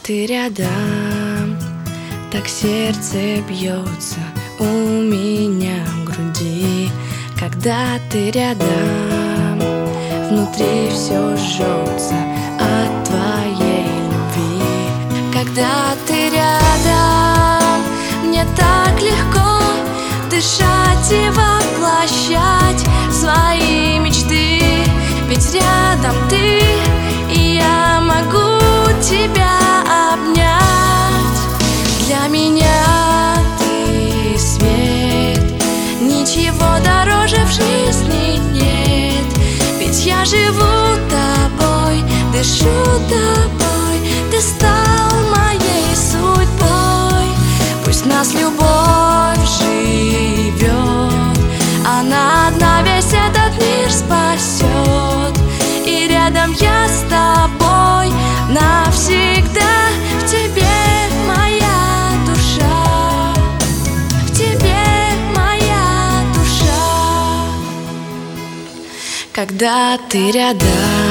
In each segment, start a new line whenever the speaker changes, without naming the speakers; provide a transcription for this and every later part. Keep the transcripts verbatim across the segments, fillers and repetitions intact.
ты рядом, так сердце бьется у меня в груди. Когда ты рядом, внутри все жжется от твоей любви. Когда ты рядом, мне так легко дышать и воплощать свои мечты. Ведь рядом ты, и я могу тебя обнять. Для меня ты свет, ничего дороже в жизни нет. Ведь я живу тобой, дышу тобой, ты стал моей судьбой. Пусть нас любовь живет, она одна весь этот мир спасет. И рядом я с тобой навсегда. В тебе моя душа, в тебе моя душа. Когда ты рядом,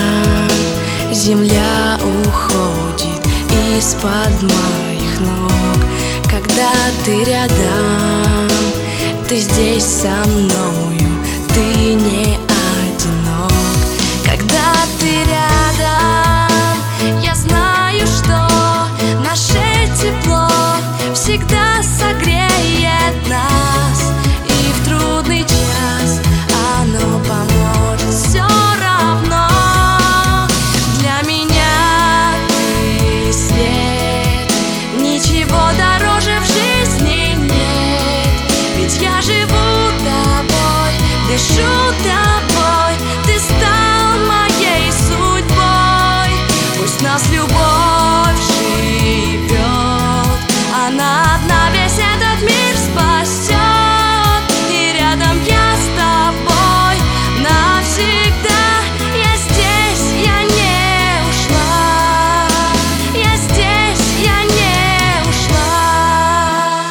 земля уходит из-под моих ног. Когда ты рядом, ты здесь со мною, ты не одинок. Когда ты рядом, я знаю, что наше тепло всегда согреет нас. И в трудный час оно поможет все равно. Для меня ты свет, ничего дороже в жизни нет. Ведь я живу тобой, дышу тобой, ты стал моей судьбой. Пусть нас любовь живет, она одна весь этот мир спасет. И рядом я с тобой навсегда. Я здесь, я не ушла, я здесь, я не ушла.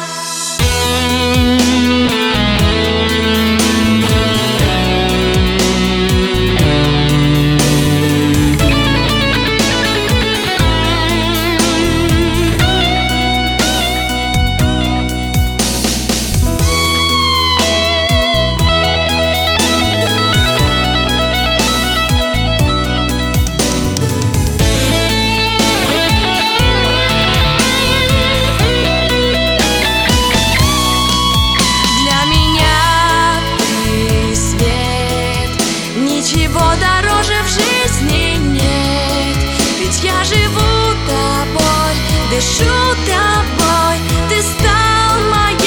Ничего дороже в жизни нет. Ведь я живу тобой, дышу тобой, ты стал моей